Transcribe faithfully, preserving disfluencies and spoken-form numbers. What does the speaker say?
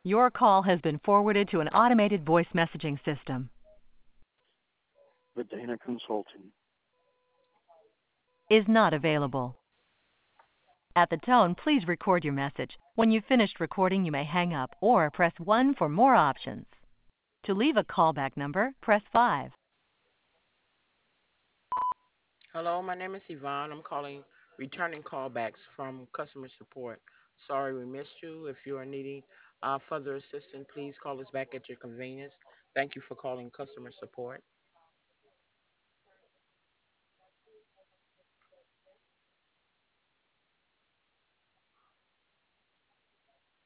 Your call has been forwarded to an automated voice messaging system. Vidana Consulting. Is not available. At the tone, please record your message. When you've finished recording, you may hang up or press one for more options. To leave a callback number, press five. Hello, my name is Yvonne. I'm calling, returning callbacks from customer support. Sorry we missed you. If you are needing uh, further assistance, please call us back at your convenience. Thank you for calling customer support.